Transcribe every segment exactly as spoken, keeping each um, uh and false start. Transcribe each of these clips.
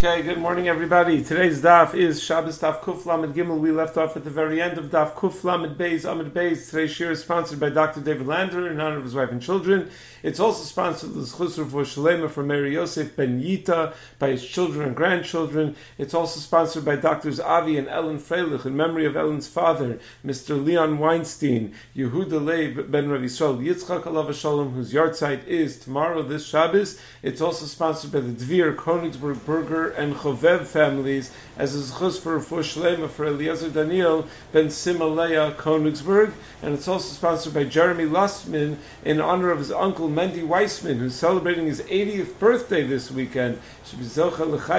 Okay, good morning everybody. Today's daf is Shabbos Daf Kuf Lamed Gimel. We left off at the very end of Daf Kuf Lamed Beis Amud Beis. Today's shir is sponsored by Doctor David Lander in honor of his wife and children. It's also sponsored with Chusr for Shalema for Mary Yosef Ben Yita by his children and grandchildren. It's also sponsored by Doctors Avi and Ellen Freilich in memory of Ellen's father, Mister Leon Weinstein, Yehuda Leib Ben Rav Yisrael Yitzchak Alav Shalom, whose yahrzeit is tomorrow, this Shabbos. It's also sponsored by the Dvir, Konigsberg, Berger, and Chovev families, as is chus for Refuah Shlema for Eliezer Daniel ben Simaleya Konigsberg, and it's also sponsored by Jeremy Lustman in honor of his uncle Mendy Weissman, who's celebrating his eightieth birthday this weekend. So we thank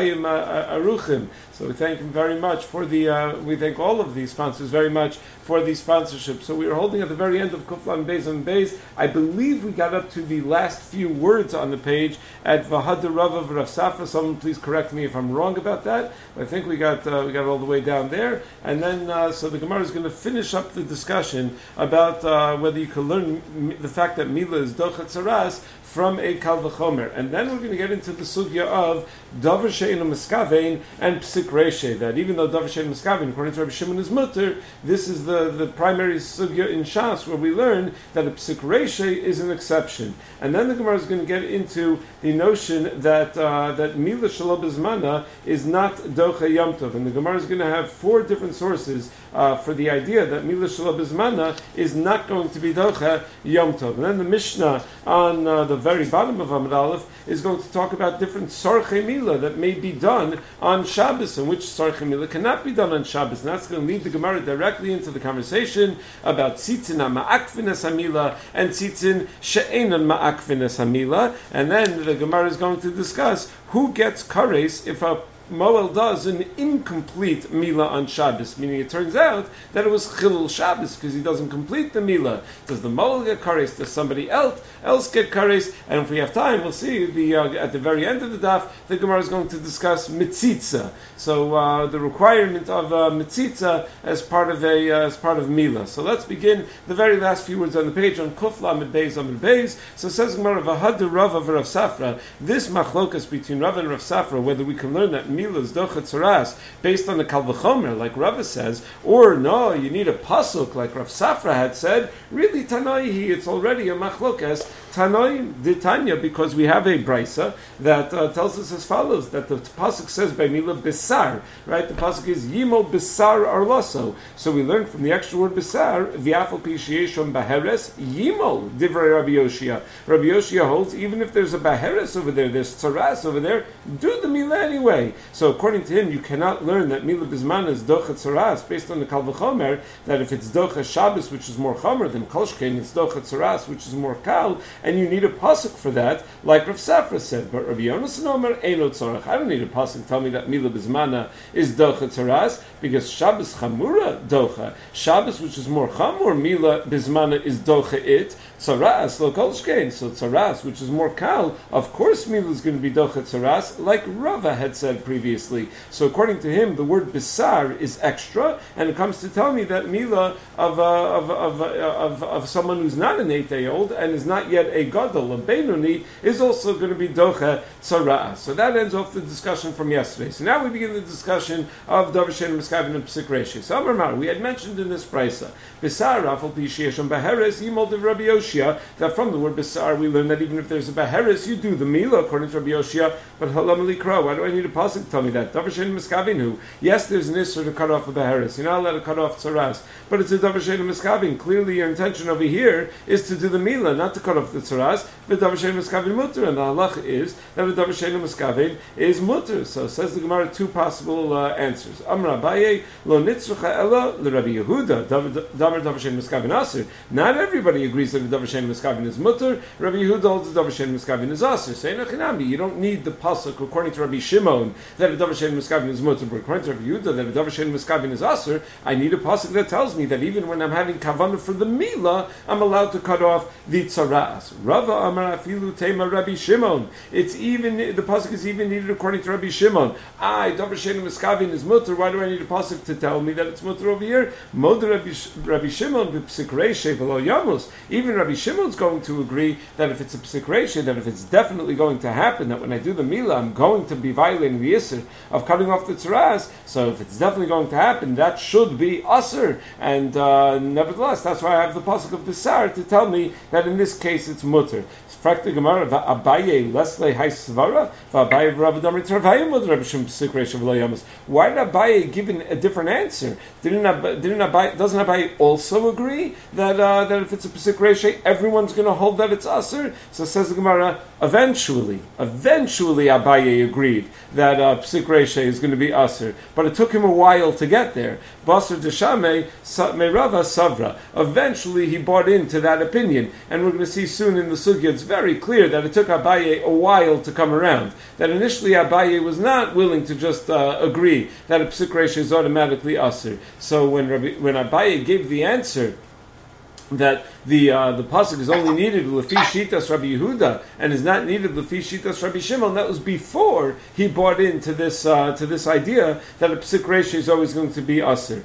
him very much for the. Uh, we thank all of these sponsors very much for the sponsorship. So we are holding at the very end of Kuflan Beis and Beis. I believe we got up to the last few words on the page at Vahad Rav of Rav Safra. Someone please correct me if I'm wrong about that. I think we got uh, we got all the way down there, and then uh, so the Gemara is going to finish up the discussion about uh, whether you can learn m- the fact that Mila is Dochat Saras from a Kal V'chomer, and then we're going to get into the sugya of Davar She'eino Miskavein and Psik Reshe, that even though Davar She'eino Miskavein, according to Rabbi Shimon, is mutter, this is the, the primary sugya in Shas where we learn that a Psik Reshe is an exception. And then the Gemara is going to get into the notion that uh, that Mila Shelo B'zmana is not Docha Yom Tov, and the Gemara is going to have four different sources uh, for the idea that Mila Shelo B'zmana is not going to be Docha Yom Tov. And then the Mishnah on uh, the very bottom of Amud Aleph is going to talk about different Sarchei Mila that may be done on Shabbos, and which Sarchei Mila cannot be done on Shabbos. And that's going to lead the Gemara directly into the conversation about Tzitzin HaMa'akvin Es HaMila and Tzitzin She'enon Ma'akvin Es HaMila. And then the Gemara is going to discuss who gets kares if a Moel does an incomplete Mila on Shabbos, meaning it turns out that it was Chilul Shabbos because he doesn't complete the Mila. Does the Moel get kares? Does somebody else else get kares? And if we have time, we'll see the uh, at the very end of the daf, the Gemara is going to discuss Mitzitza. So uh, the requirement of uh, Mitzitza as part of a uh, as part of Mila. So let's begin the very last few words on the page on Kuf Lamed Beis Amud Beis. So says Gemara V'had Rav of Rav Safra. This machlokas between Rav and Rav Safra, whether we can learn that Mila's Dochat Saras based on the Kal V'chomer, like Rava says, or no, you need a pasuk like Rav Safra had said. Really, Tanaihi, it's already a machlokas Tanoi Ditanya, because we have a brisa that uh, tells us as follows: that the pasuk says by Mila Bisar, right? The pasuk is Yimo Bisar Arloso. So we learn from the extra word Bisar, V'afal Pi Sheyeshon Baheres Yimo Divrei Rabbi Yoshia. Rabbi Yoshia holds even if there's a Baheres over there, there's Tzaras over there, do the Mila anyway. So according to him, you cannot learn that Mila Bisman is Dochat Tzaras based on the Kal V'chomer, that if it's Dochat Shabbos, which is more Chomer than Kolshkein, it's Dochat Tzaras, which is more Kal, and you need a pasuk for that, like Rav Safra said. But Rabbi Yonasan Omer Eino Tzorach. I don't need a pasuk to tell me that Mila Bismana is Dochat Tzaras, because Shabbos Chamura Docha. Shabbos, which is more Chamur, Mila Bismana is Docha it. Tzaras lo Kolshkein. So Tzaras, which is more Kal, of course Mila is going to be Dochat Tzaras, like Rava had said previously. So according to him, the word Bisar is extra, and it comes to tell me that Mila of uh, of, of, of of someone who's not an eight day old and is not yet a gadol, a Beinoni, is also going to be Docha Tzara. So that ends off the discussion from yesterday. So now we begin the discussion of Davar She'eino Miskavein and Psik Reshe. So Amar Mar, we had mentioned in this brisa, Bisar Afal Pi Sheyeshon Baheres Yimol Divrei Rabbi Yoshia, that from the word Bisar we learn that even if there's a Baheres, you do the Mila according to Rabbi Yoshia. But Halam Likra, why do I need a pasuk to tell me that? Davar She'eino Miskavein hu. Yes, there's an issur to cut off a Baheres. You're not allowed to cut off Tzaras, but it's a Davar She'eino Miskavein. Clearly, your intention over here is to do the Mila, not to cut off the Tzaras. But Davar She'eino Miskavein mutter, and the halacha is that the Davar She'eino Miskavein is mutter. So says the Gemara two possible uh, answers. Amra Abaye lo nitzrucha ella l'Rabbi Yehuda Davar Davar She'eino Miskavein aser. Not everybody agrees that the Davar She'eino Miskavein is mutter. Rabbi Yehuda holds the Davar She'eino Miskavein is aser. Say nachinami, you don't need the pasuk according to Rabbi Shimon that the Davar She'eino Miskavein is mutter, but according to Rabbi Yehuda that the Davar She'eino Miskavein is aser. I need a pasuk that tells me that even when I'm having kavanah for the Mila, I'm allowed to cut off the Tzaras. Tzaras. Rava Amar Afilu Tema Rabbi Shimon. It's even the pasuk is even needed according to Rabbi Shimon. I Davar Sheinu Miskavin is mutter. Why do I need a pasuk to tell me that it's mutter over here? Moder Rabbi, Rabbi Shimon b'psik reishe v'lo yamus. Even Rabbi Shimon's going to agree that if it's a psik reishe, that if it's definitely going to happen, that when I do the milah, I'm going to be violating the yisr of cutting off the tzaras. So if it's definitely going to happen, that should be aser. And uh, nevertheless, that's why I have the pasuk of Besar to tell me that in this case it's mutter. Frakta Gemara Abaye Lesle Hai Svara Abaye Rabbi Damar Travayim Moder Rabbi Shimon b'psik reishe v'lo yamus. Why did Abaye give a different answer? Didn't Abaye, didn't Abaye, doesn't Abaye also agree that uh, that if it's a psik reishe, everyone's going to hold that it's aser? So says the Gemara, eventually, eventually Abaye agreed that uh, psik reishe is going to be aser, but it took him a while to get there. Basar Deshame Meirava Savra. Eventually, he bought into that opinion, and we're going to see soon in the sugya. It's very clear that it took Abaye a while to come around. That initially Abaye was not willing to just uh, agree that a psik reishe is automatically aser. So when Rabbi, when Abaye gave the answer that the uh, the pasuk is only needed lefi shitas Rabbi Yehuda and is not needed lefi shitas Rabbi Shimon, that was before he bought into this uh, to this idea that a psik reishe is always going to be aser.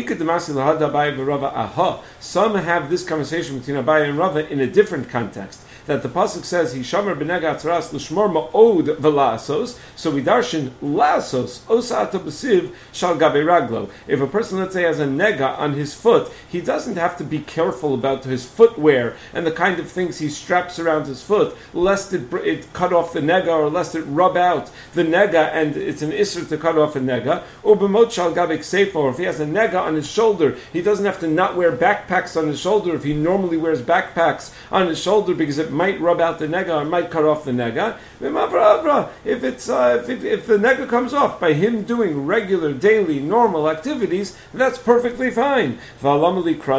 Some have this conversation between Abaye and Rava in a different context. That the pasuk says he shamer b'nega atzaras l'shmor ma'od v'la'asos. So we darshan la'asos osata b'siv shal gabe raglo. If a person, let's say, has a nega on his foot, he doesn't have to be careful about his footwear and the kind of things he straps around his foot, lest it, it cut off the nega or lest it rub out the nega, and it's an isser to cut off a nega. Or b'mot shal gabe kseifa, or if he has a nega on his shoulder, he doesn't have to not wear backpacks on his shoulder if he normally wears backpacks on his shoulder because it might rub out the nega or might cut off the nega. If it's uh, if, if the nega comes off by him doing regular, daily, normal activities, that's perfectly fine. Why do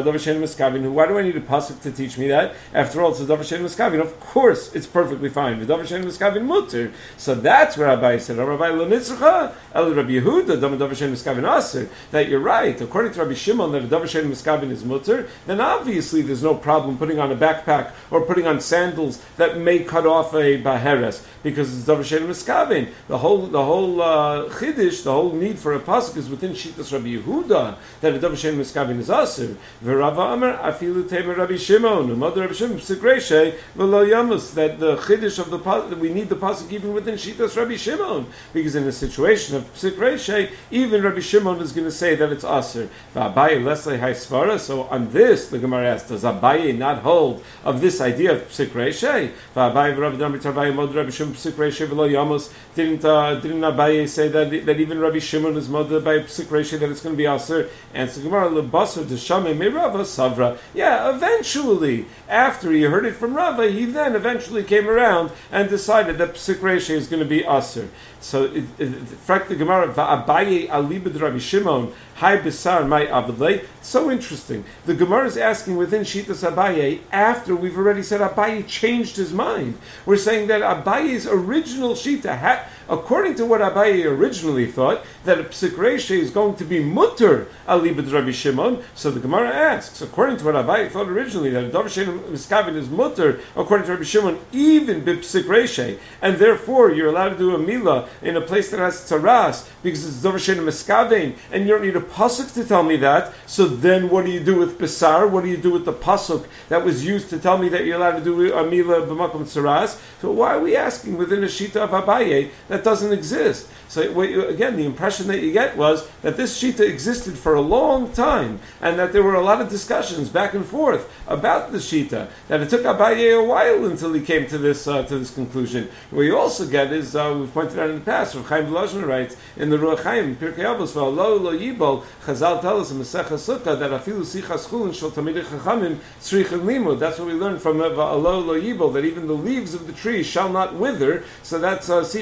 I need a pasuk to teach me that? After all, it's a davar she'ein miskavin. Of course, it's perfectly fine. The davar she'ein miskavin mutter. So that's where Rabbi said, Rabbi lo nitzrucha el Rabbi Yehuda davar she'ein miskavin aser. That you're right. According to Rabbi Shimon, that a davar she'ein miskavin is mutter. Then obviously there's no problem putting on a backpack or putting on sandals that may cut off a baheres because it's davar she'ein miskavin. The whole the whole uh, chiddush, the whole need for a pasuk is within shitas Rabbi Yehuda that a davar she'ein miskavin is aser. V'Rava Amar afilu tema Rabbi Shimon u'mother Rabbi Shimon b'psik reishe v'lo yamus. That the chiddush of the pasuk, that we need the pasuk even within shitas Rabbi Shimon, because in a situation of psik reishe, even Rabbi Shimon is going to say that it's aser. V'Abaye lesle hai svara. So on this, the Gemara asks, does Abaye not hold of this idea of psik reishe? V'Abaye v'Rabbi Damar Travayim Moder Rabbi Shimon b'psik reishe v'lo yamus. Didn't uh, didn't Abaye say that that even Rabbi Shimon is moder by psik reishe, that it's going to be aser? Answer Gemara lebasar deshame meirava savra. Yeah, eventually, after he heard it from Rava, he then eventually came around and decided that psik reishe is going to be aser. So, frak the Gemara va'Abaye alibed Rabbi Shimon hai besar my abdei. So interesting. The Gemara is asking within Shitas Abaye after we've already said Abaye changed his mind. We're saying that Abaye's original Shita, ha, according to what Abaye originally thought, that a psik reishe is going to be mutter alibed Rabbi Shimon. So the Gemara asks, according to what Abaye thought originally, that a davar she'ein miskavin is mutter according to Rabbi Shimon, even b'psik reishe, and therefore you're allowed to do a milah in a place that has tzaras because it's davar she'ein miskavin, and you don't need a pasuk to tell me that. So then what do you do with besar? What do you do with the pasuk that was used to tell me that you're allowed to do a milah b'makom tzaras? So why are we asking within a shita of Abaye that doesn't exist? So again, the impression that you get was that this shita existed for a long time, and that there were a lot of discussions back and forth about the shita. That it took Abaye a while until he came to this uh, to this conclusion. What you also get is uh, we've pointed out in the past. Rav Chaim Volozhin writes in the Ruach Chaim Pirkei Avos v'alo lo yibol. Chazal tell us in Masechah Sukkah that afilu sichas chulin shel tamidei chachamim tzrichen limud. That's what we learned from v'alo lo yibol, that even the leaves of the tree shall not wither. So that's uh, sichas chulin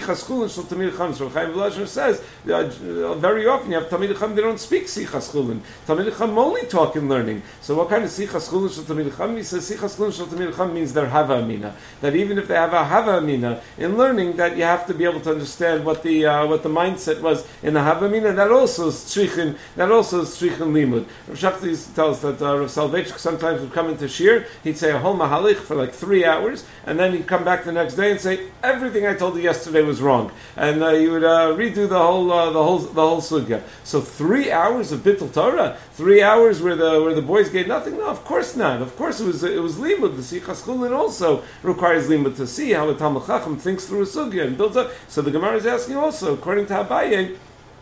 chulin shel Talmid Chacham. So Chaim Volozhin says uh, very often you have Talmid Chacham, they don't speak sichas chulin. Talmid Chacham only talk in learning. So what kind of sichas chulin shel Talmid Chacham? He says sichas chulin shel Talmid Chacham means they're hava amina. That even if they have a hava amina in learning, that you have to be able to understand what the uh, what the mindset was in the hava amina. That also is tzrichin. That also is tzrichin limud. Rav Shachti used to tell us that uh, Rav Soloveitchik sometimes would come into shir. He'd say a whole mahalich for like three hours, and then he'd come back the next day and say everything I told you yesterday was wrong, and uh, you would uh, redo the whole uh, the whole the whole sugya. So three hours of bittul Torah, three hours where the where the boys gave nothing. No, of course not. Of course it was it was limud. The sichas chulin also requires limud to see how a Talmid Chacham thinks through a sugya and builds up. So the Gemara is asking also, according to Abaye,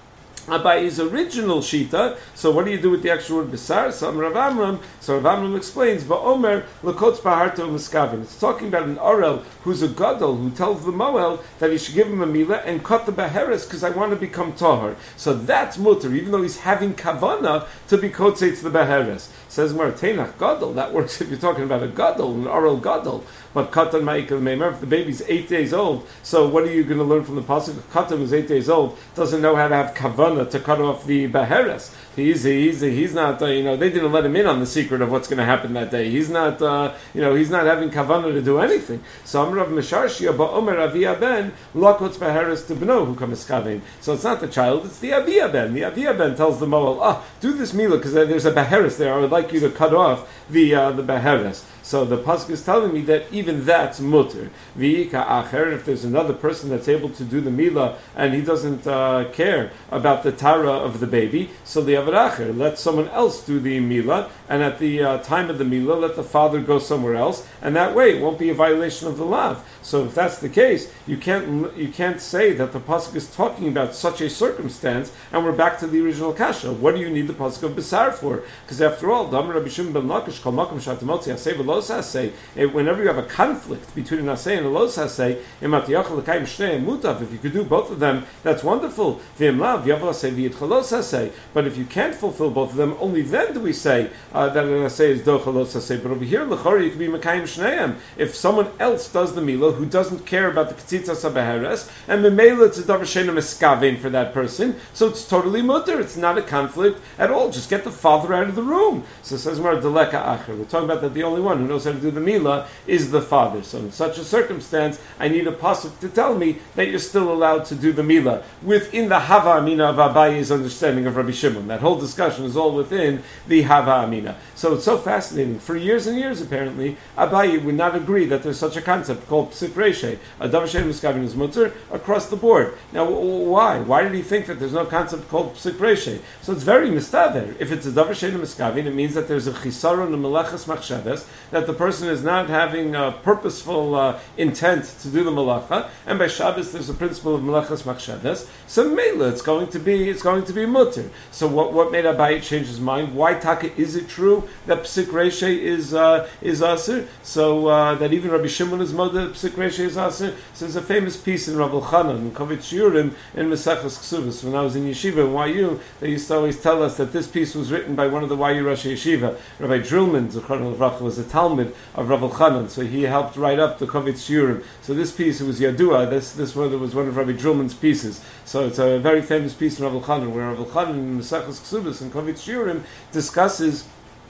Abaye's original shita. So what do you do with the extra word besar? So Rav Amram, so Rav Amram explains, Ba'omer lekotz b'harto miskavin. It's talking about an orel who's a gadol who tells the moel that he should give him a milah and cut the beheres because I want to become tahor. So that's mutter, even though he's having kavana to be kotzetz the beheres. Says Martenach gadol. That works if you're talking about a gadol, an orel gadol. But katan ma'ikal meimer, if the baby's eight days old, so what are you going to learn from the pasuk? If katan who's eight days old doesn't know how to have kavana to cut off the beheres. He's he's he's not uh, you know they didn't let him in on the secret of what's going to happen that day. He's not uh, you know he's not having kavana to do anything. So Amrav Mesharshia ba'omer Avia ben lakotz beheres to bno who comes kavein. So it's not the child, it's the Avia ben. The Avia ben tells the moel, ah, do this milah because there's a beheres there. I would like you to cut off the uh, the beheres. So the pasuk is telling me that even that's mutter. V'ika acher, if there's another person that's able to do the milah and he doesn't uh, care about the tara of the baby, so the averacher, let someone else do the milah, and at the uh, time of the milah, let the father go somewhere else, and that way it won't be a violation of the law. So if that's the case, you can't you can't say that the pasuk is talking about such a circumstance, and we're back to the original kasha. What do you need the pasuk of besar for? Because after all, Damar Rabbi Shimon ben Lakish kol makom shatamotzi asay v'los asay. Whenever you have a conflict between an asay and a los asay, imatiyachal l'kayim shnei mutav. If you could do both of them, that's wonderful. V'im lav yavel asay v'yitchal los asay. But if you can't fulfill both of them, only then do we say uh, that an asay is dochal los asay. But over here, l'chori, you could be mekayim shneim. If someone else does the milah who doesn't care about the ketzitzas habeheres, and memela it's a davar she'eino miskavein for that person, so it's totally mutter. It's not a conflict at all. Just get the father out of the room. So it says more deleka acher. We're talking about that the only one who knows how to do the milah is the father. So in such a circumstance, I need a pasuk to tell me that you're still allowed to do the milah within the hava amina of Abaye's understanding of Rabbi Shimon. That whole discussion is all within the hava amina. So it's so fascinating. For years and years, apparently, Abaye would not agree that there's such a concept called psik reshe. A davar she'eino miskavein is mutter across the board. Now, why? Why did he think that there's no concept called psik reshe? So it's very mistaver. If it's a davar she'eino miskavein, it means that there's a chisaron and meleches machshavas, that the person is not having a purposeful uh, intent to do the malacha, and by Shabbos there's a principle of meleches machshavas. So mela, it's going to be it's going to be mutter. So what what made Abaye change his mind? Why taka is it true that psik reshe is uh, is aser? So uh, that even Rabbi Shimon is mother psik reshe is aser. So there's a famous piece in Rav Elchanan in Kovitz Shiurim in Maseches Ksubos. When I was in yeshiva in Y U, they used to always tell us that this piece was written by one of the Y U Rosh Yeshiva, Rabbi Drulman Zichron Levracha, was a Talmud of Rav Elchanan, so he helped write up the Kovitz Shiurim. So this piece, it was Yadua. This this one was one of Rabbi Drulman's pieces. So it's a very famous piece in Rav Elchanan, where Rav Elchanan in Maseches Ksubos and Kovitz Shiurim discusses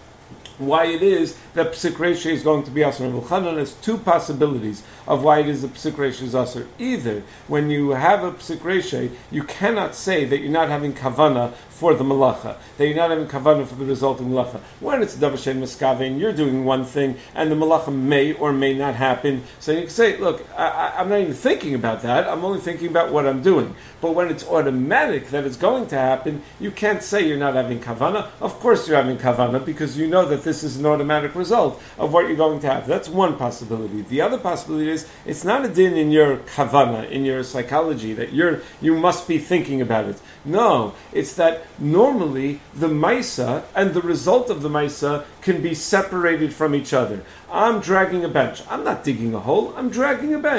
why it is that psik reshe is going to be aser. Rav Elchanan has two possibilities of why it is that psik reshe is aser. Either when you have a psik reshe, you cannot say that you're not having kavana for the malacha, that you're not having kavana for the resulting malacha. When it's davar she'eino miskavein, you're doing one thing, and the malacha may or may not happen. So you can say, look, I, I'm not even thinking about that. I'm only thinking about what I'm doing. But when it's automatic that it's going to happen, you can't say you're not having kavana. Of course you're having kavana, because you know that this is an automatic result of what you're going to have. That's one possibility. The other possibility is it's not a din in your kavana, in your psychology, that you're you must be thinking about it. No, it's that normally the maisa and the result of the maisa can be separated from each other. I'm dragging a bench. I'm not digging a hole. I'm dragging a bench.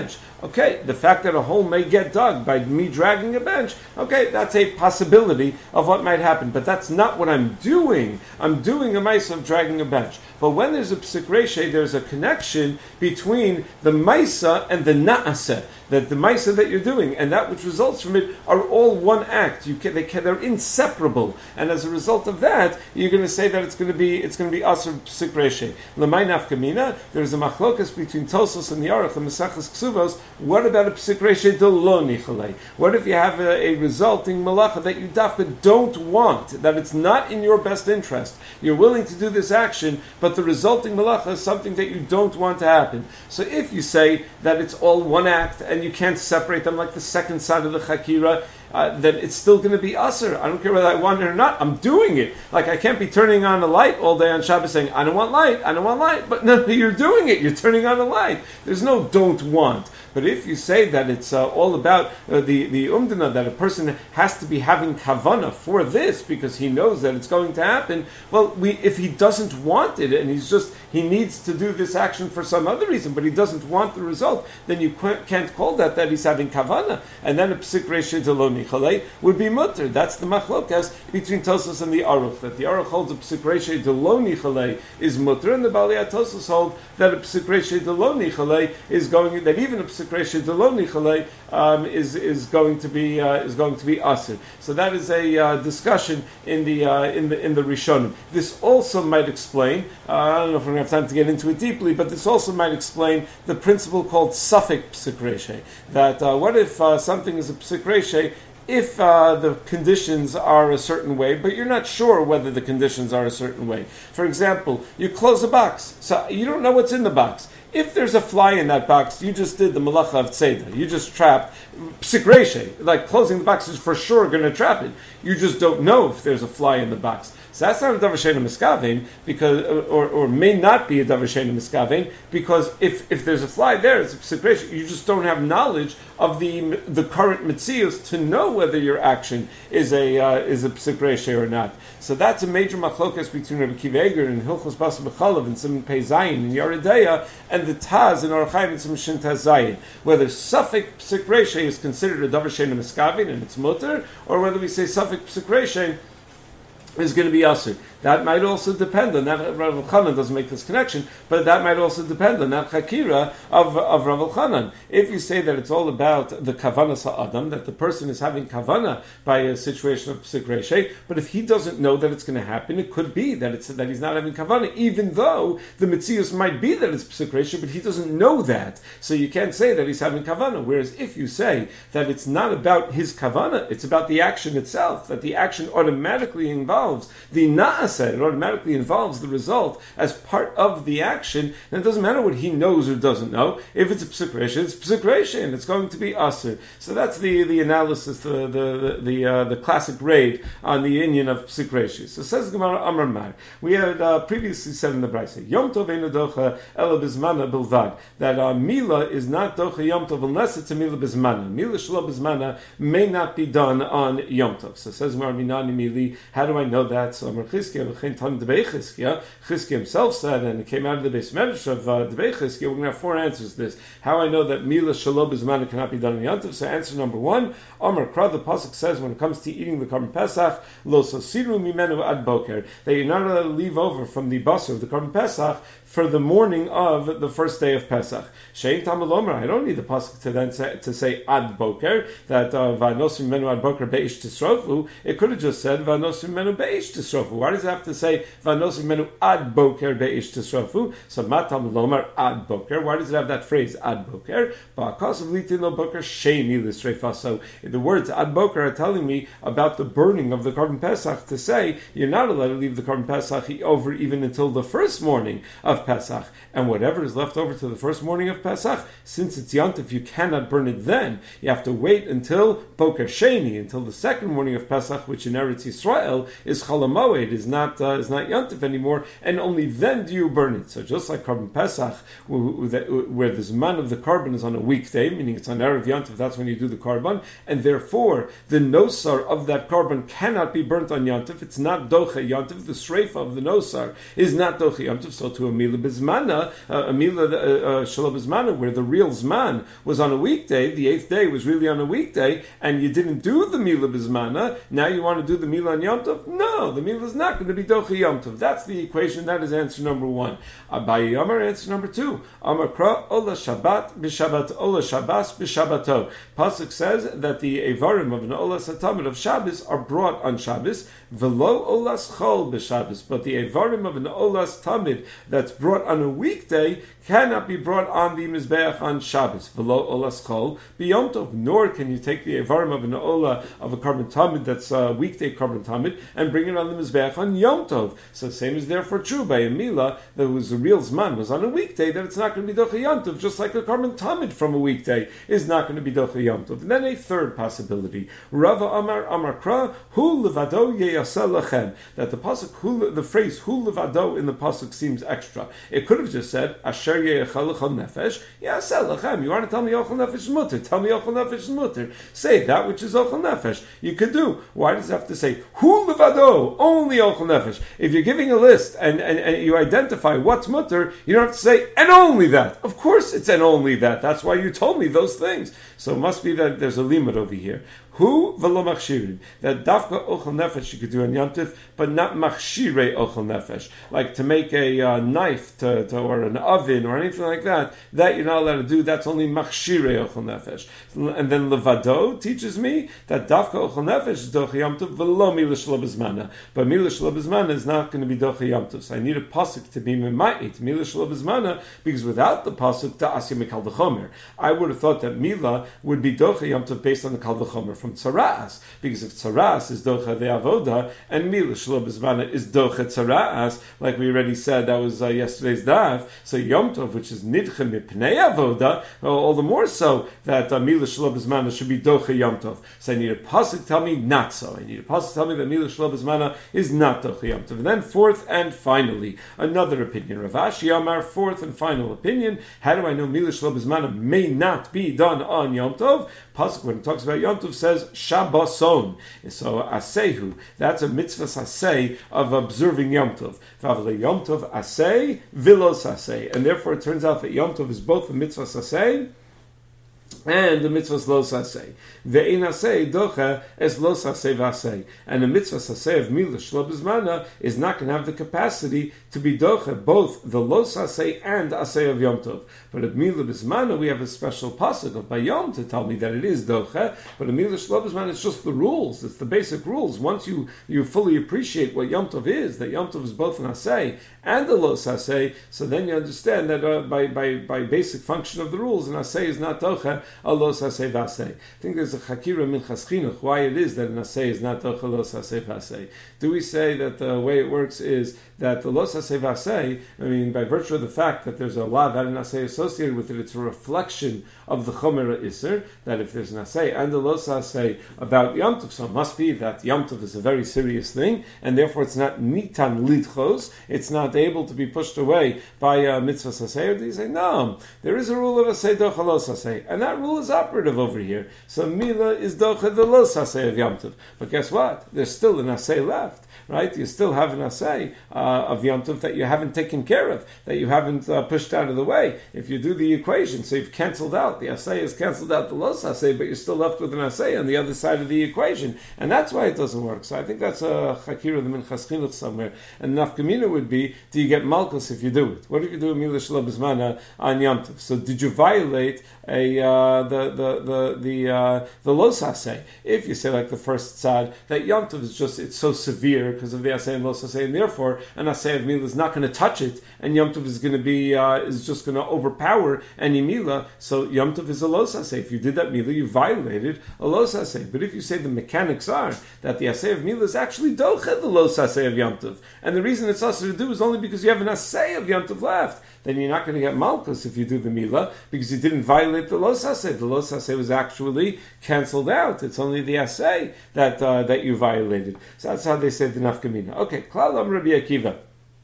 Okay, the fact that a hole may get dug by me dragging a bench, okay, that's a possibility of what might happen. But that's not what I'm doing. I'm doing a Maisa of dragging a bench. But when there's a Psik Reisha, there's a connection between the Maisa and the Na'aseh. That the Maisa that you're doing and that which results from it are all one act. You can, they can, they're inseparable. And as a result of that, you're going to say that it's going to be it's going to be Asr Psik Reisha. L'may nafkamina, there's a machlokas between Tosos and the Aruch and Mesachas Ksuvos. What about a Psik Reisha de lo nichalei? What if you have a, a resulting malacha that you dafka don't want, that it's not in your best interest? You're willing to do this action, but the resulting malacha is something that you don't want to happen. So if you say that it's all one act and you can't separate them like the second side of the chakira, uh, then it's still going to be usher. I don't care whether I want it or not. I'm doing it. Like I can't be turning on a light all day on Shabbos saying, I don't want light, I don't want light. But no, you're doing it. You're turning on a light. There's no don't want. But if you say that it's uh, all about uh, the, the umdana, that a person has to be having kavana for this because he knows that it's going to happen, well, we, if he doesn't want it and he's just, he needs to do this action for some other reason, but he doesn't want the result, then you can't call that that he's having kavana. And then a psik reisha de lo nichalei would be mutter. That's the machlokas between Tosos and the Aruch. That the Aruch holds a psik reisha de lo nichalei is mutter, and the Balei Tosos hold that a psik reisha de lo nichalei is going, that even a psik reisha de lo nichalei um, is is going to be uh, is going to be asir. So that is a uh, discussion in the uh, in the in the Rishonim. This also might explain. Uh, I don't know if we're going to have time to get into it deeply, but this also might explain the principle called suffik psik reisha. That uh, what if uh, something is a psik reisha if uh, the conditions are a certain way, but you're not sure whether the conditions are a certain way. For example, you close a box, so you don't know what's in the box. If there's a fly in that box, you just did the malacha of tzeda. You just trapped psik reisha. Like closing the box is for sure going to trap it. You just don't know if there's a fly in the box. So that's not a davar she'eino miskavein, because, or, or may not be a davar she'eino miskavein, because if, if there's a fly there, it's a psik reisha. You just don't have knowledge of the the current mitzius to know whether your action is a uh, is a psik reisha or not. So that's a major machlokas between Rabbi Akiva Eiger and Hilchos Basar B'chalav and Simon Pei Zayin and Yeridea and the Taz and Orach Chaim and Simon Shin Taz Zayin. Whether suffik psik reisha is considered a davar she'eino miskavein and it's mutter, or whether we say suffik psik reisha is going to be asur. That might also depend on that. Rav Elchanan doesn't make this connection, but that might also depend on that chakira of, of Rav Elchanan. If you say that it's all about the kavana sa'adam, that the person is having kavana by a situation of psik reisha, but if he doesn't know that it's going to happen, it could be that it's that he's not having kavana, even though the mitzius might be that it's psik reisha, but he doesn't know that. So you can't say that he's having kavana. Whereas if you say that it's not about his kavana, it's about the action itself, that the action automatically involves the na'as, it automatically involves the result as part of the action, and it doesn't matter what he knows or doesn't know. If it's a psik reisha, it's psik reisha, and it's going to be asur. So that's the, the analysis, the the the, uh, the classic raid on the Indian of psik reisha. So says Gemara Amar Mar. We had uh, previously said in the Brisa, Yom Tov eino docha ela bizmana bilvad, that uh, Mila is not docha Yom Tov unless it's a Mila bizmana. Mila shelo bizmana may not be done on Yom Tov. So says Gemara Minani Mili. How do I know that? So Amar Chizkiya Chizkiya himself said, and it came out of the base medrash of uh, Debei Chizkiya. We're going to have four answers to this. How I know that Mila Shalom Bizmana cannot be done in Yom Tov. So answer number one, Amar Kra, the pasuk says when it comes to eating the Korban Pesach, Lo Sosiru Mimenu Ad Boker, that you're not allowed to leave over from the basar of the Korban Pesach for the morning of the first day of Pesach. Shein Tamid Omer, I don't need the pasuk to then say, to say Ad Boker, that Vanosim Menu Ad Boker Beish Tisrofu. It could have just said Vanosim Menu Beish Tisrofu. Why does it have to say Vanosim Menu Ad Boker Beish Tisrofu? So Matam Lomer Ad Boker. Why does it have that phrase Ad Boker? Because of Litin Lo Boker Sheini L'Sreifa. So the words Ad Boker are telling me about the burning of the Korban Pesach, to say you're not allowed to leave the Korban Pesach over even until the first morning of Pesach, and whatever is left over to the first morning of Pesach, since it's Yontif, you cannot burn it then. You have to wait until Boker Sheni, until the second morning of Pesach, which in Eretz Yisrael is is Chalamoed, is not uh, is not Yontif anymore, and only then do you burn it. So just like Korban Pesach, where the Zman of the Korban is on a weekday, meaning it's on Erev Yontif, that's when you do the Korban, and therefore the nosar of that Korban cannot be burnt on Yontif. It's not Doche Yontif. The Shreifa of the nosar is not Doche Yontif. So to a Mila Bizmana, uh, a Mila uh, Shalom Bizmana, where the real Zman was on a weekday, the eighth day was really on a weekday, and you didn't do the Mila Bizmana, now you want to do the Mila on Yom Tov? No, the Mila is not going to be Doche Yom Tov. That's the equation. That is answer number one. Abaye Yamar, answer number two. Amar Kra, Ola Shabbat, B'Shabbat, Ola Shabbos, B'Shabbato. Pasuk says that the Evarim of an Ola Satamid of Shabbos are brought on Shabbos, Velo Olas Chol B'Shabbos, but the Evarim of an Olas Tamid that's brought on a weekday cannot be brought on the Mizbeach on Shabbos. Velo Olas Chol B'Yom Tov, nor can you take the Evarim of an Ola of a Korban Tamid that's a weekday Korban Tamid and bring it on the Mizbeach on Yom Tov. So the same is therefore true by a Mila that was a real Zman was on a weekday, that it's not going to be Doche Yom Tov, just like a Korban Tamid from a weekday is not going to be Doche Yom Tov. And then a third possibility, Rava Amar Amar Kra, Hu Levado Yeyaseh Lachem, that the pasuk, hu, the phrase Hu Levado in the pasuk seems extra. It could have just said Asher Yeyachal L'chol Nefesh Yeyaseh Lachem. You want to tell me Ochel Nefesh is mutter? Tell me Ochel Nefesh is mutter. Say that which is Ochel Nefesh. You could do. Why does it have to say Hu Levado? Only Ochel Nefesh. If you're giving a list and, and, and you identify what's mutter, you don't have to say and only that. Of course it's and only that. That's why you told me those things. So it must be that there's a limit over here. Hu v'lo machshirin, that dafka ochel nefesh you could do on Yom Tov, but not machshirei ochel nefesh, like to make a uh, knife to, to, or an oven or anything like that. That you're not allowed to do. That's only machshirei ochel nefesh. And then Levado teaches me that dafka ochel nefesh is doche Yom Tov v'lo mila shelo b'zmana, but mila shelo b'zmana is not going to be doche Yom Tov. So I need a pasuk to be mema'it mila shelo b'zmana, because without the pasuk to asya mikal v'chomer, I would have thought that mila would be doche Yom Tov based on the kal v'chomer from Tzaras, because if Tzaras is Docha the Avoda and Mila Shlo B'Zmana is Docha Tzaras, like we already said, that was uh, yesterday's daf. So Yom Tov, which is Nidche Mipnei Avoda, well, all the more so that uh, Mila Shlo B'Zmana should be Docha Yom Tov. So I need a pasuk tell me not so. I need a pasuk tell me that Mila Shlo B'Zmana is not Docha Yom Tov. And then fourth and finally, another opinion. Rav Ashi Amar, fourth and final opinion. How do I know Mila Shlo B'Zmana may not be done on Yom Tov? Pasuk, when it talks about Yom Tov, says Shabboson. So Asehu, that's a mitzvah aseh of observing Yom Tov. V'avle Yom Tov aseh, vilos aseh. And therefore it turns out that Yom Tov is both a mitzvah aseh and the mitzvahs lo saseh. Ve'in aseh docha es lo saseh v'aseh. And the mitzvah saseh of Mila Shlo B'Zmana is not going to have the capacity to be docha, both the lo saseh and aseh of Yom Tov. But at Mila B'Zmana we have a special pasuk of Bayom to tell me that it is docha, but at Mila Shlo B'Zmana it's just the rules, it's the basic rules. Once you, you fully appreciate what Yom Tov is, that Yom Tov is both an aseh and a lo saseh, so then you understand that uh, by, by, by basic function of the rules, an aseh is not docha, Alos Hasei Vasei. I think there's a Chakira Minchas Chinuch why it is that an Asei is not Doch Alos Hasei Vasei. Do we say that the way it works is that the Los Hasei Vasei, I mean, by virtue of the fact that there's a law that an Asei associated with it, it's a reflection of the Chomer Isser, that if there's an Asei and a Los Hasei about Yom Tov, so it must be that Yom Tov is a very serious thing, and therefore it's not Nitan Lidchos, it's not able to be pushed away by a Mitzvah Asei. Or do you say, no, there is a rule of Asei Doch Alos Hasei, and that rule is operative over here. So Mila is Docha the Los Hasei of Yom Tov. But guess what? There's still an Asei left, right? You still have an Asei uh, of Yom Tov that you haven't taken care of, that you haven't uh, pushed out of the way. If you do the equation, so you've cancelled out, the Asei has cancelled out the Los Hasei, but you're still left with an Asei on the other side of the equation. And that's why it doesn't work. So I think that's a Chakira, the Minchas Chinuch somewhere. And Nafkamina would be, do you get Malchus if you do it? What if you do a Mila Shelo B'Zmana on Yom Tov? So did you violate a uh, the the the the uh, the Los Hasei? If you say like the first tzad that Yom Tov is just it's so severe because of the Asei and Los Hasei, and therefore an Asei of Mila is not going to touch it, and Yom Tov is going to be uh, is just going to overpower any Mila. So Yom Tov is a Los Hasei. If you did that Mila, you violated a Los Hasei. But if you say the mechanics are that the Asei of Mila is actually doche the Los Hasei of Yom Tov, and the reason it's also to do is only because you have an Asei of Yom Tov left, then you're not going to get malchus if you do the milah, because you didn't violate the los aseh. The los aseh was actually cancelled out. It's only the aseh that uh, that you violated. So that's how they say the nafkamina. Okay, klal am Rabbi Akiva.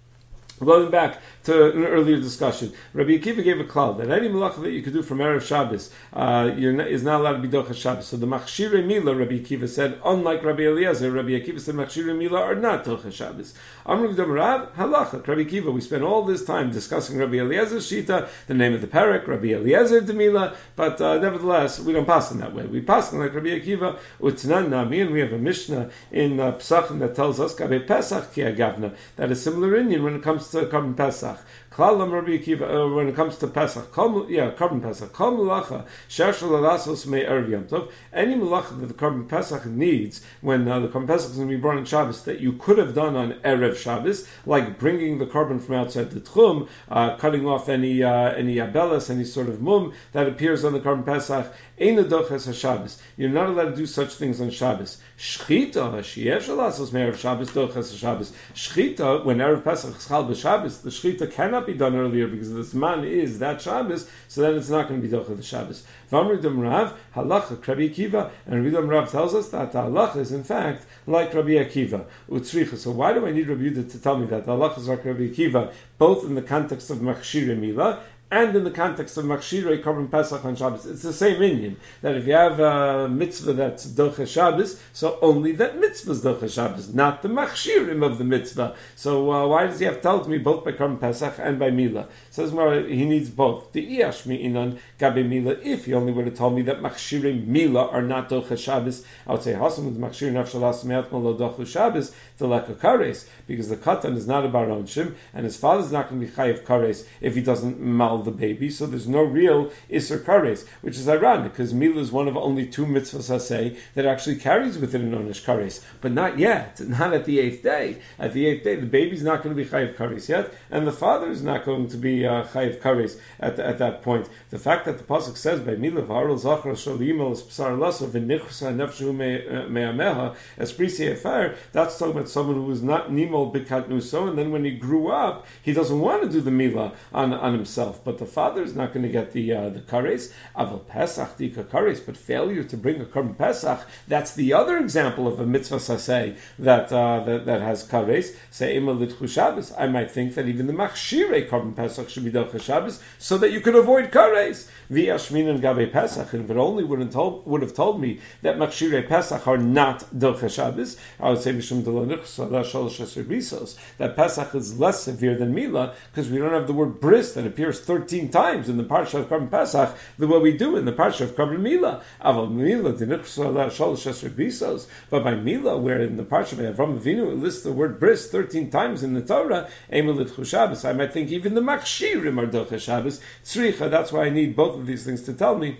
Going back to an earlier discussion, Rabbi Akiva gave a klal that any malacha that you could do from Erev Shabbos uh, you're not, is not allowed to be dochas Shabbos. So the machshirei milah, Rabbi Akiva said, unlike Rabbi Eliezer, Rabbi Akiva said machshirei milah are not dochas Shabbos. Amr Gdom Rav halacha. Rabbi Akiva, we spent all this time discussing Rabbi Eliezer's shita, the name of the parak, Rabbi Eliezer demila, but uh, nevertheless we don't pass in that way. We pass like Rabbi Akiva utnan nami, and we have a mishnah in uh, Pesachim that tells us gabe Pesach ki agavna, that is similar Indian when it comes to Korban Pesach. Klalam Rabbi Akiva, uh, when it comes to Pesach, Kol, yeah, Korban Pesach, Kol Malacha, Sheshel Alasos Mei Erev Yom Tov, any Malacha that the Korban Pesach needs when uh, the Korban Pesach is going to be brought on Shabbos that you could have done on Erev Shabbos, like bringing the Korban from outside the Tchum, uh, cutting off any uh, any abelas, any sort of mum that appears on the Korban Pesach, Eina Doches HaShabbos. You're not allowed to do such things on Shabbos. Shchita, Sheyesh Alasos Mei Erev Shabbos, Doches HaShabbos. Shchita, when Erev Pesach is Chal B'Shabbos, the Shchita cannot be done earlier because the Zman is that Shabbos, so then it's not going to be Docha the Shabbos. V'amridam Rav, halacha, Rabbi Akiva, and Rabbi Rav tells us that the halacha is in fact like Rabbi Akiva. Utzricha. So why do I need Rabbi Yehuda to tell me that the halacha is like Rabbi Akiva, both in the context of Machshirei Milah and in the context of Machshirei Korban Pesach on Shabbos? It's the same Indian, that if you have a mitzvah that's Docha Shabbos, so only that mitzvah is Docha Shabbos, not the Machshirim of the mitzvah. So uh, why does he have to tell it to me both by Korban Pesach and by Milah? Says more, he needs both. The Iash Mi'inan Gabe Milah, if he only would have told me that Machshirei Milah are not Docha Shabbos, I would say Hasam with Machshir Nafshalas Me'atmal Lo Docha Shabbos, the Leka Kares, because the Katan is not a Bar Onshim, and his father's not going to be Chayiv Kares if he doesn't mal the baby, so there's no real Isser Kares, which is ironic, because Milah is one of only two mitzvahs Hasei that actually carries with it an Onish Kares, but not yet, not at the eighth day. At the eighth day, the baby's not going to be Chayiv Kares yet, and the father is not going to be uh, Chayiv Kares at, the, at that point. The fact that the Pasuk says, by Milah, V'harol Zachar Shalimel Es Psar Lasso V'nichsa Nefshu Me'ameha Esprisi Efer, that's talking about someone who was not Nimol Bikat Nuso, and then when he grew up, he doesn't want to do the Milah on, on himself, but the father is not going to get the uh, the kares. Aval Pesach dika kares, but failure to bring a korban Pesach, that's the other example of a mitzvah saseh that uh, that, that has kares. Say ema litchu Shabbos. I might think that even the machshirei korban Pesach should be docha Shabbos, so that you could avoid kares. V'yashmin and gabe Pesach, and if it only would have told would have told me that machshirei Pesach are not docha Shabbos, I would say mishum delonichsa shalosh esrei brisos, that Pesach is less severe than Milah because we don't have the word bris that appears thirteen times in the parsha of Korban Pesach the way we do in the parsha of Korban Milah. Aval Milah denichsa shalosh esrei brisos, but by Milah, where in the parsha of Avram Avinu it lists the word bris thirteen times in the Torah, ema litchu Shabbos, I might think even the machshirim are docha Shabbos. Tzricha, that's why I need both of these things to tell me.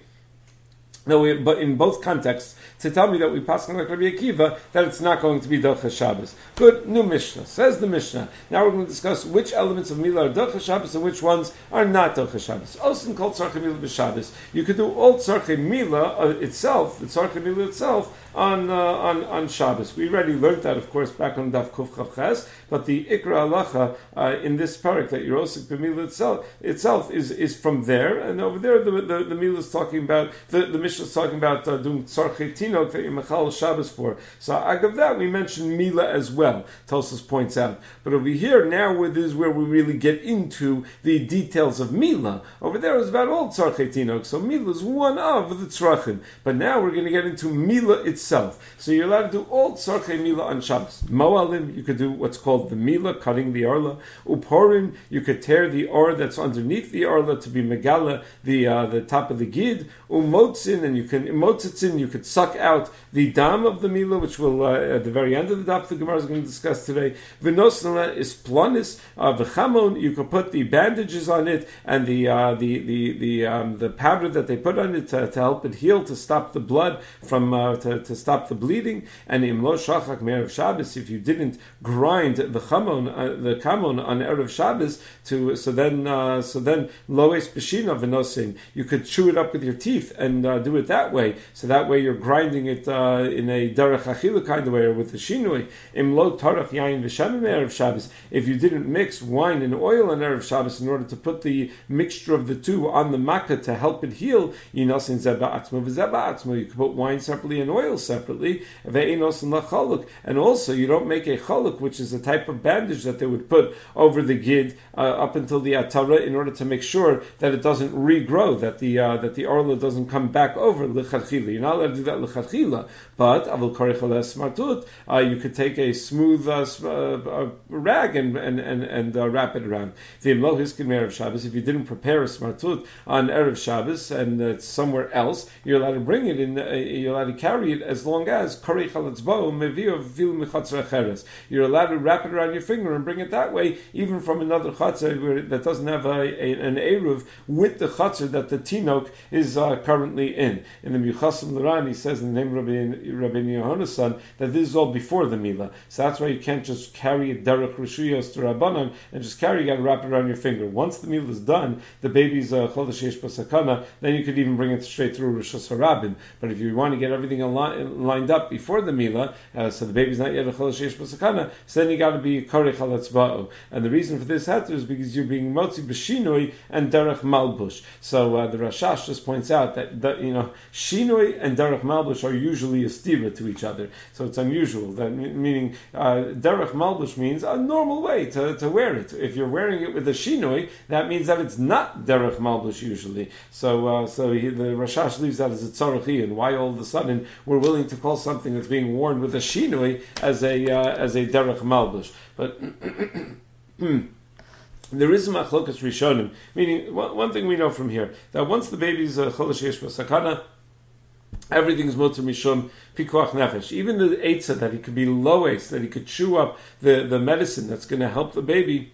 No, we, but in both contexts, to tell me that we pass on like Rabbi Akiva, that it's not going to be Docha Shabbos. Good, new Mishnah. Says the Mishnah. Now we're going to discuss which elements of Milah are Docha Shabbos and which ones are not Docha Shabbos. Also called Tzarchei Milah b'Shabbos. You could do all Tzarchei Milah uh, itself, the Tzarchei Milah itself, on, uh, on on Shabbos. We already learned that, of course, back on Daf Kuf Chav Ches, but the Ikra Halacha uh, in this parak that Yerosik b'Milah itself itself is is from there, and over there the the, the Milah is talking about the, the Mishnah is talking about uh, doing Tzarchei Tinok that you machal Shabbos for. So agav that we mentioned Milah as well. Tosfos points out, but over here now where this is where we really get into the details of Milah. Over there is about all Tzarchei Tinok, so Milah is one of the Tzrachim, but now we're going to get into Milah itself. So you're allowed to do all Tzarchei Milah on Shabbos. Moalim, you could do what's called the Milah, cutting the Arla. Uporim, you could tear the Or that's underneath the Arla to be Megala, the uh, the top of the Gid. Umotzin, and you can, Motzitzin, you could suck out the Dam of the Milah, which will, uh, at the very end of the Daf, the Gemara is going to discuss today. V'nosnala is Plonis, uh, V'chamon, you could put the bandages on it, and the uh, the the the, um, the powder that they put on it to, to help it heal, to stop the blood from, uh, to, to stop the bleeding. And imlo shachak me'erev Shabbos, if you didn't grind the chamon, uh, the kamon on erev Shabbos, to so then uh, so then loes b'shina v'nosin, you could chew it up with your teeth and uh, do do it that way. So that way you're grinding it uh, in a derech achila kind of way, or with the shinui. Im lo tarach yain v'shamim erev Shabbos. If you didn't mix wine and oil on erev Shabbos in order to put the mixture of the two on the makkah to help it heal, yinosin zeba atzmo v'zeba atzmo. You can put wine separately and oil separately. Ve'inosin lachaluk. And also you don't make a chaluk, which is a type of bandage that they would put over the gid uh, up until the atara, in order to make sure that it doesn't regrow, that the uh, that the orla doesn't come back over lechatchila. You're not allowed to do that lechatchila, but avol korechel smartut, uh, you could take a smooth uh, uh, rag and and and, and uh, wrap it around. V'im lo hiskin erev Shabbos. If you didn't prepare a smartut on erev Shabbos and it's somewhere else, you're allowed to bring it in. Uh, you're allowed to carry it as long as korechel etzbo mevio vil mechatzer acheres. You're allowed to wrap it around your finger and bring it that way, even from another chatzar that doesn't have a, a, an eruv with the chatzar that the tinok is uh, currently in. In the Yuchasim L'ran, he says in the name of Rabbi, Rabbi Yehona's son that this is all before the Mila. So that's why you can't just carry it derech rishuyos to Rabbanan and just carry, you got to wrap it around your finger. Once the Mila is done, the baby's chodesh yesh b'sakana, then you could even bring it straight through Rosh Hashanah. But if you want to get everything al- lined up before the Mila, uh, so the baby's not yet a chodesh yesh b'sakana, so then you got to be korech al etzba'o. And the reason for this heter is because you're being motzi b'shinoi and derech malbush. So uh, the Rashash just points out that, that you know shinoi and derech malbush are usually a stira to each other. So it's unusual. That meaning uh, derech malbush means a normal way to, to wear it. If you're wearing it with a shinoi, that means that it's not derech malbush usually. So uh, so he, the Rashash leaves that as a tzarachi, and why all of a sudden we're willing to call something that's being worn with a shinoi as a uh, as a derech malbush. But there is a machlokas rishonim, meaning one, one thing we know from here, that once the baby's a chodesh yesh b'sakana, everything's motor mishum pikuach nefesh. Even the eitzah, that he could be loes, that he could chew up the, the medicine that's going to help the baby,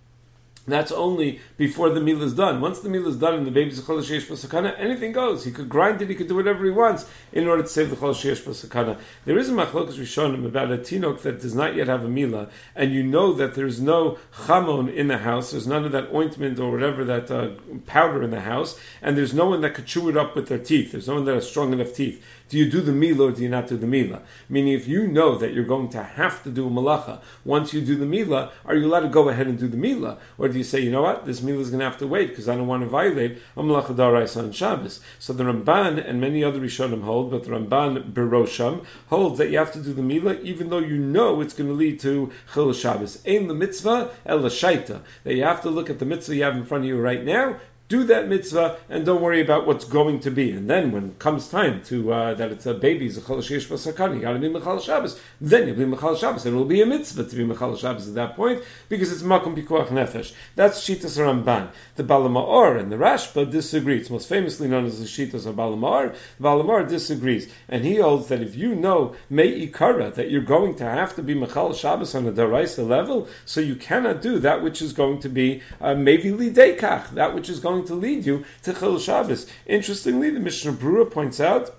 that's only before the meal is done. Once the meal is done and the baby's a chodesh yesh b'sakana, anything goes. He could grind it, he could do whatever he wants in order to save the chodesh yesh b'sakana. There is a machlokas rishonim about a tinok that does not yet have a mila, and you know that there's no chamon in the house, there's none of that ointment or whatever, that uh, powder in the house, and there's no one that could chew it up with their teeth. There's no one that has strong enough teeth. Do you do the mila or do you not do the mila? Meaning, if you know that you're going to have to do a malacha, once you do the mila, are you allowed to go ahead and do the mila? Or do you say, you know what, this mila is going to have to wait because I don't want to violate a malacha d'oraisa on Shabbos? So the Ramban and many other Rishonim hold, but the Ramban Berosham holds that you have to do the mila even though you know it's going to lead to Chil Shabbos. Ein the mitzvah el shaita. That you have to look at the mitzvah you have in front of you right now, do that mitzvah, and don't worry about what's going to be. And then when it comes time to uh, that it's a baby's a chodesh yesh b'sakana, you got to be mechal Shabbos. Then you'll be mechal Shabbos. It will be a mitzvah to be mechal Shabbos at that point because it's makom pikuach nefesh. That's Shitas Ramban. The Baal Ma'or and the Rashba disagree. It's most famously known as the Shitas of Baal Ma'or. Baal Ma'or disagrees, and he holds that if you know mei ikara that you're going to have to be mechal Shabbos on a daraisa level, so you cannot do that which is going to be uh, maybe lideikach, that which is going to lead you to Chil Shabbos. Interestingly, the Mishnah Berurah points out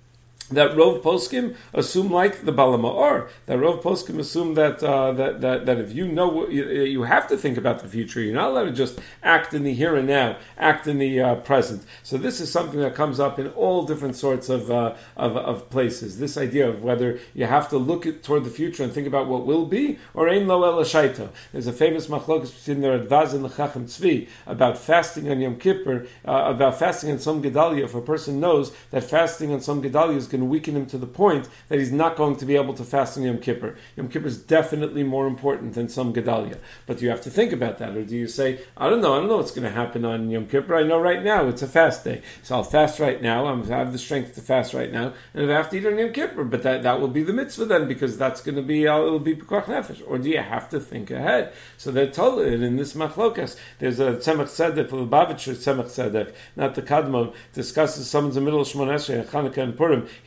that Rov Poskim assume like the Baal Ma'or, that Rov Poskim assume that, uh, that that that if you know, you, you have to think about the future. You're not allowed to just act in the here and now, act in the uh, present. So this is something that comes up in all different sorts of, uh, of of places. This idea of whether you have to look at, toward the future and think about what will be, or ein lo ela shaita. There's a famous machlokas between the Radvaz and the Chacham Tzvi about fasting on Yom Kippur, uh, about fasting on some Gedalia. If a person knows that fasting on some Gedalia is going to weaken him to the point that he's not going to be able to fast on Yom Kippur. Yom Kippur is definitely more important than some Gedalia. But you have to think about that. Or do you say, I don't know, I don't know what's going to happen on Yom Kippur. I know right now it's a fast day. So I'll fast right now. I'm, I have the strength to fast right now. And I have to eat on Yom Kippur. But that, that will be the mitzvah then, because that's going to be, uh, it will be Pekuach Nefesh. Or do you have to think ahead? So they're told it in this Machlokas. There's a Tzemach Tzedek, the Lubavitcher Tzemach Tzedek, not the Kadmon, discusses someone's in the middle of Shemona Esrei, Chanukah and Purim.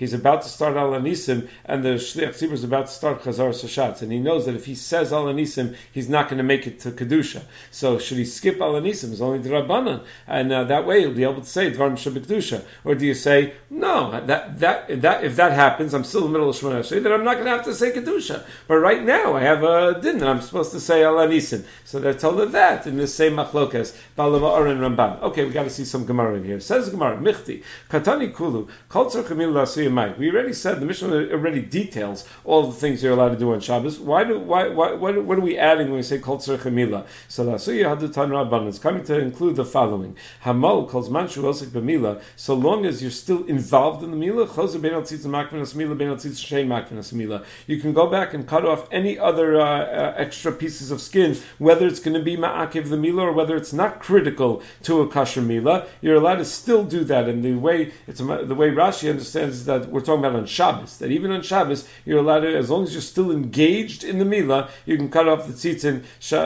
he's about to start Al Anisim, and the Shliach Tzibur is about to start Chazar Sashatz, and he knows that if he says Al Anisim, he's not going to make it to Kedusha. So should he skip Al Anisim? It's only the Rabbanan, and uh, that way he'll be able to say Dvarim Shebekdusha. Or do you say, no, that that that if that happens, I'm still in the middle of Shemona Esrei, then I'm not going to have to say Kedusha. But right now, I have a din that I'm supposed to say Al Anisim. So they're told of that in the same Machlokas, Balama and Ramban. Okay, we got to see some Gemara in here. It says Gemara, Michti, Katani Kulu, Kol Tzor Chamil L'Asuyah. We already said, the Mishnah already details all the things you're allowed to do on Shabbos. Why do why why what, what are we adding when we say Kol Tzor Chamila? So L'Asuyah Hadutan Rabban is coming to include the following: Hamal calls Manshu Osik B'Mila. So long as you're still involved in the Mila, Choser Ben Al Tzitz Makvenas Mila Ben Al Tzitz Shein Makvenas Mila. You can go back and cut off any other uh, uh, extra pieces of skin, whether it's going to be Ma'akiv the Mila or whether it's not critical to a kosher Mila. You're allowed to still do that. And the way it's the way Rashi understands is that we're talking about on Shabbos. That even on Shabbos, you're allowed to, as long as you're still engaged in the Mila, you can cut off the tzitzin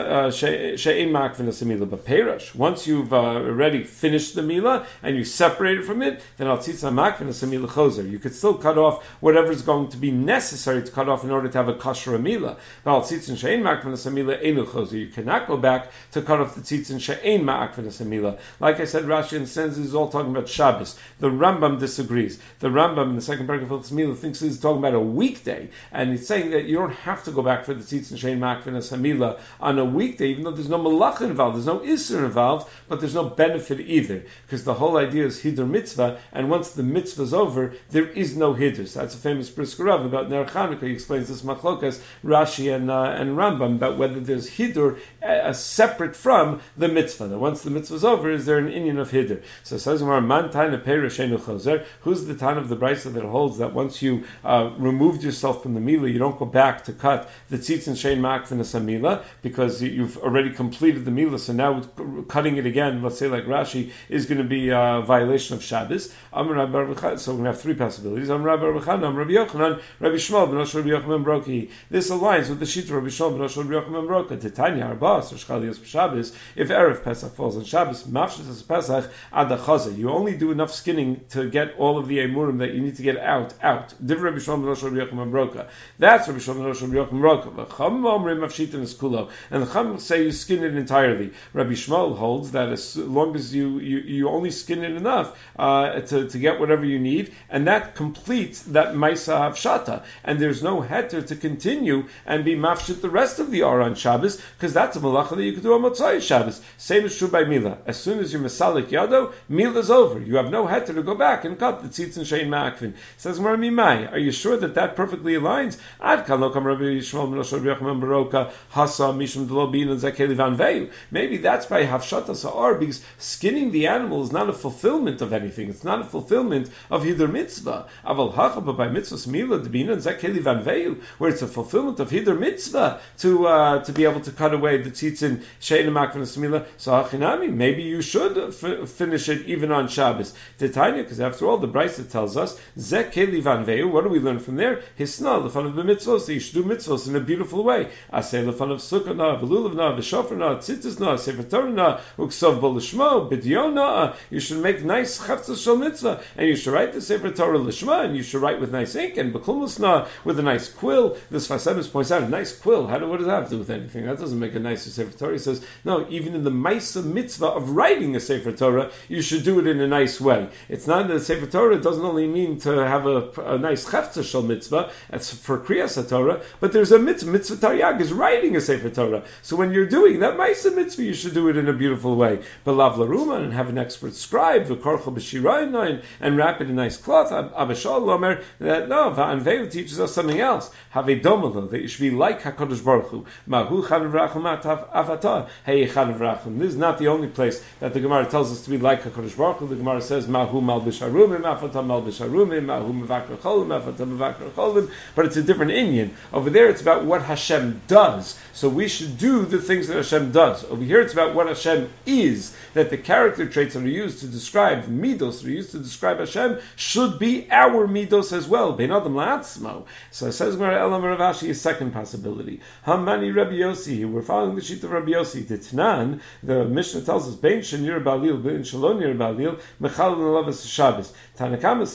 she'ein ma'akvenas Mila. But Perush, once you've uh, already finished the Mila and you separated from it, then al tzitzin ma'akvenas Mila choser. You could still cut off whatever is going to be necessary to cut off in order to have a kosher Mila. But al tzitzin she'ein ma'akvenas Mila einu choser. You cannot go back to cut off the tzitzin she'ein ma'akvenas Mila. Like I said, Rashi understands this is all talking about Shabbos. The Rambam disagrees. The Rambam in the second paragraph of Mila thinks this is talking about a weekday, and he's saying that you don't have to go back for the tzitzin she'ein ma'akvenas Mila on a weekday, even though there's no malach involved, there's no isser involved, but there's no benefit either, because the whole idea is hidur mitzvah, and once the mitzvah is over, there is no hidur. So that's a famous Brisker Rav about Ner Chanukah. He explains this machlokas Rashi and uh, and Rambam about whether there's hidur uh, separate from the mitzvah. That once the mitzvah is over, is there an inyan of hidur? So it says man taina perush enu choser. Who's the tan of the brisa that holds that once you uh, removed yourself from the mila, you don't go back to cut the tzitzin shein ma'akvenas Mila, because you've already completed the mila. So now with cutting it again, let's say like Rashi, is going to be a violation of Shabbos. So we're going to have three possibilities. Rabbi Yochanan, Rabbi Shmuel ben Rabbi Yochanan Broki. This aligns with the Shita Rabbi Shmuel ben Rabbi Yochanan Broka. Titania Arbas or Shchalios Shabbos. If erev Pesach falls on Shabbos, Mafshis as Pesach ad chaza. You only do enough skinning to get all of the emurim that you need to get out. Out. Div Rabbi Shmuel ben Rabbi Yochanan Broka. That's Rabbi Shmuel ben Rabbi Yochanan Broka. The Chum Omrim Mafshitin is kulo, and the Chum say you skin it entirely. Rabbi Shmuel holds that as long as you you, you only skin it enough uh, to to get whatever you need, and that completes that Maisa Havshata, and there's no heter to continue and be mafshit the rest of the Ar on Shabbos, because that's a malacha that you could do on Motzai Shabbos. Same is true by Mila. As soon as you're Masalik Yado, Mila's over. You have no heter to go back and cut the tzitz and shein ma'akvin. Says Mar Mimai, are you sure that that perfectly aligns? Ad kan lo kam Rabbi Shmuel ben Rabbi Yochanan Baroka hasa mishum delo bin and zakeli van veyu. Maybe that's by Havshata Sa'ar, because skinning the animal is not a fulfillment of anything. It's not a fulfillment of Hidur Mitzvah. Aval hacha, but by Mitzvahs Mila Debina and Zakeli Van Veil, where it's a fulfillment of Hidur Mitzvah to uh, to be able to cut away the tzitzin shein makvenas Mila. So hachinami, maybe you should f- finish it even on Shabbos. Titania, because after all, the Brisa tells us Zakeli Van Veil. What do we learn from there? Hisna lefan of the mitzvahs. You should do mitzvahs in a beautiful way. Asay lefan of sukkah na, velulav na, v'shofar na, tzitzis na, sefer Torah na, uksov bolishmo, b'diyon na. You should make nice chaftzah shel mitzvah, and you should write the sefer Torah lishma, and you should write with nice ink, and b'kulmusna, with a nice quill. This Fasemis points out, a nice quill. How do, what does that have to do with anything? That doesn't make a nicer sefer Torah. He says, no, even in the Maisa mitzvah of writing a sefer Torah, you should do it in a nice way. It's not that the sefer Torah doesn't only mean to have a, a nice chaftzah shel mitzvah, that's for kriyas Torah, but there's a mitzvah, mitzvah taryag is writing a sefer Torah. So when you're doing that Maisa mitzvah, you should do it in a beautiful way. But lav laruma, and have an expert scribe, the korcha b'shirayin, and wrap it in a nice cloth. Abishal Lomer, that no, Va'anveu teaches us something else. Have a domalo, that you should be like HaKadosh Baruch Hu. Mahu chanav rachum atav avata, hey chanav rachum. This is not the only place that the Gemara tells us to be like HaKadosh Baruch Hu. The Gemara says, Mahu malbish harumim, afata malbish harumim, Mahu mevakar cholim, afata mevakar cholim. But it's a different inyan. Over there it's about what Hashem does. So we should do the things that Hashem does. Over here it's about what Hashem is, that the character traits that are used to describe midos, that are used to describe Hashem, should be our midos as well. Bein adam la'atzmo. So it says Gemara Elam Rav Ashi, a second possibility. Hamani Rabbi Yossi, we're following the sheet of Rabbi Yossi. Titnan, the Mishnah tells us, Bein shenir ba'alil, bein shalom nir ba'alil, mechal n'lavas Shabbos. Tanakama says,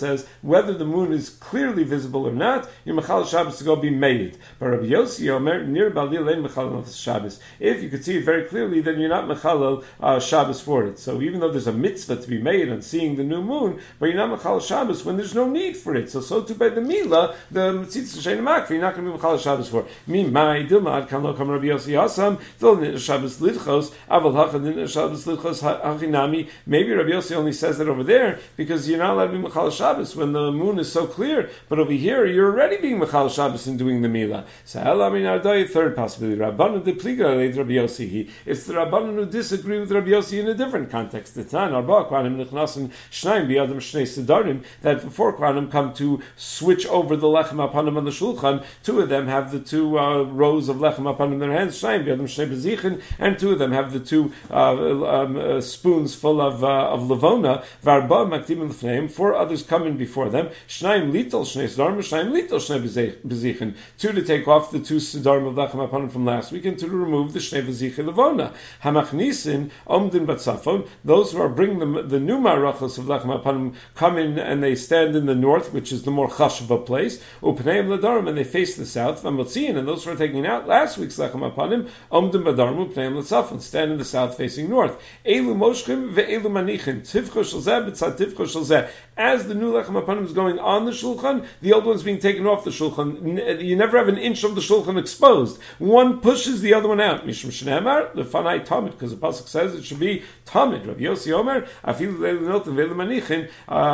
whether the moon is clearly visible or not, you're Mechal Shabbos to go be made. But Rabbi Yossi Omer, near Balil Ein Mechal Shabbos. If you could see it very clearly, then you're not Mechal uh, Shabbos for it. So even though there's a mitzvah to be made on seeing the new moon, but you're not Mechal Shabbos when there's no need for it. So so too by the Mila, the Mitzitz Shein Makri, you're not going to be Mechal Shabbos for. Mi Mai Dilma Ad Kan Lo Kam Rabbi Yossi Hasam Dil Shabbos Lidchos Aval Hachad Shabbos Lidchos Hachinami. Maybe Rabbi Yossi only says that over there because you're not allowed to be Mechal Shabbos when the moon is so clear. But over here, you're already being Mechal Shabbos and doing the Mila. So Elamin Ardai, third possibility. Rabbanan de Pliga Leid Rabbi Yossi. It's the Rabbanan who disagree with Rabbi Yossi in a different context. The Tan Arba Kwanim Nechnasim Shnaim Biyadam Shnei Sedarim, that before Kwanim come to switch over the Lechem Apanim on the Shulchan, two of them have the two uh, rows of Lechem Apanim in their hands, Shnaim Biyadam Shnei Bezichin, and two of them have the two uh, um, uh, spoons full of uh, of Levona. Varba Maktim Lefneim. Four others come in before them. Shnaim Lital Shnei Sedarim, Shnaim Lital Shnei Bezichin. Two to take off the two Sedarim of Lechem Apanim from last week, and to remove the Shnei Bezichin Levona. Hamachnisin Omdin Batzafon. Those who are bringing the, the new Marachos of Lechem Apanim come in and they stand in the north, which is the more chashva place. Upneim Ladarim, and they face the south. Vamotziin, and those who are taking out last week's Lechem Apanim, Omdin Badarim Upneim Latzafon, stand in the south facing north. Elu Moshchim ve'elu Manichin. Tivcho Shalzeh b'tzad Tivcho Shalzeh. As the new Lechem Apanim is going on the Shulchan, the old one's being taken off the Shulchan. You never have an inch of the Shulchan exposed. One pushes the other one out. Mishum Shneimar, the Fanai Tamid, because the pasuk says it should be Tamid. Rabbi Yossi Omer, Afilu Leilu Noten Ve'elu Manichin,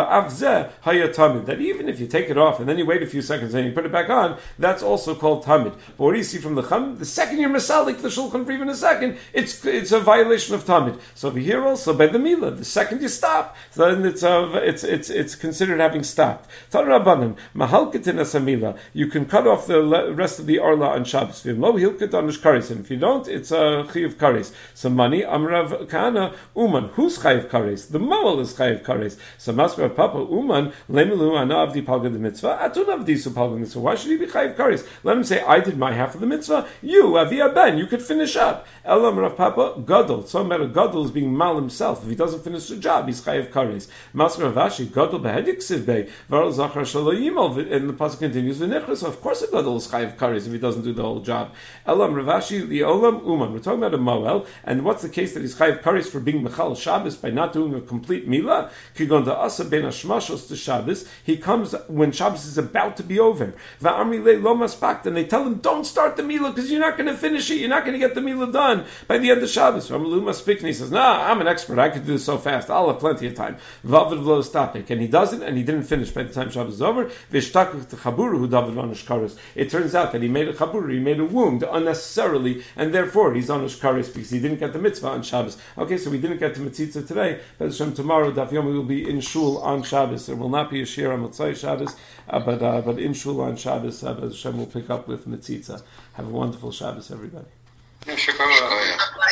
Avzeh Haya Tamid. That even if you take it off and then you wait a few seconds and you put it back on, that's also called Tamid. But what do you see from the Chum? The second you're Masalik the Shulchan for even a second, it's it's a violation of Tamid. So over here also by the Mila, the second you stop, then it's uh, it's it's it's considered having stopped. Tanrabanan Mahalketin Asamila. You can cut off the rest of the Arla on Shabbos. Lo Hilket Anish Karis. And if you don't, it's a Chiyuv Karis. So money Amrav Kana Uman. Who's Chayiv Karis? The Moel is Chayiv Karis. So Masra Papa Uman Lemelu Ana Avdi Palga the Mitzvah. Atun Avdi Palga the Mitzvah. Why should he be Chayiv Karis? Let him say, I did my half of the mitzvah. You Avi Ben, you could finish up. Elam Rav Papa Gadol. So matter Gadol is being mal himself. If he doesn't finish the job, he's Chayiv Karis. Masra Vashi Gadol Behedik Sivbei Varal Zachar Shaloyimol. And the pasuk continues. V'nechras. Of course, a Gadol is Chayiv Karis if he doesn't do the whole job. Elam Ravashi the Olam Uman. We're talking about a Moel, and what's the case that he's Chayiv Karis for being Mechal Shabbos by not doing a complete Mila? Kigon da Asa Ben Hashmashos to Shabbos. He comes when Shabbos is about to be over. Va'amri le lo maspakt, and they tell him, don't start the Mila because you're not going to finish it. You're not going to get the Mila done by the end of Shabbos. Va'amru maspik, and he says, nah, I'm an expert. I could do this so fast. I'll have plenty of time. Va'avad v'lo stapik, and he doesn't, and he didn't finish by the time Shabbos is over. V'shtakuk t'chaburu hu David v'anish karis. It turns out that he made a chaburu, he made a wound unnecessarily, and therefore he's on Karis because he didn't get the mitzvah on Shabbos. Okay, so we didn't get the mitzvah today, but Hashem, tomorrow Daf Yomi will be in shul on Shabbos. There will not be a shir on Motzai Shabbos, uh, but uh, but in shul on Shabbos, uh, Hashem will pick up with mitzvah. Have a wonderful Shabbos, everybody.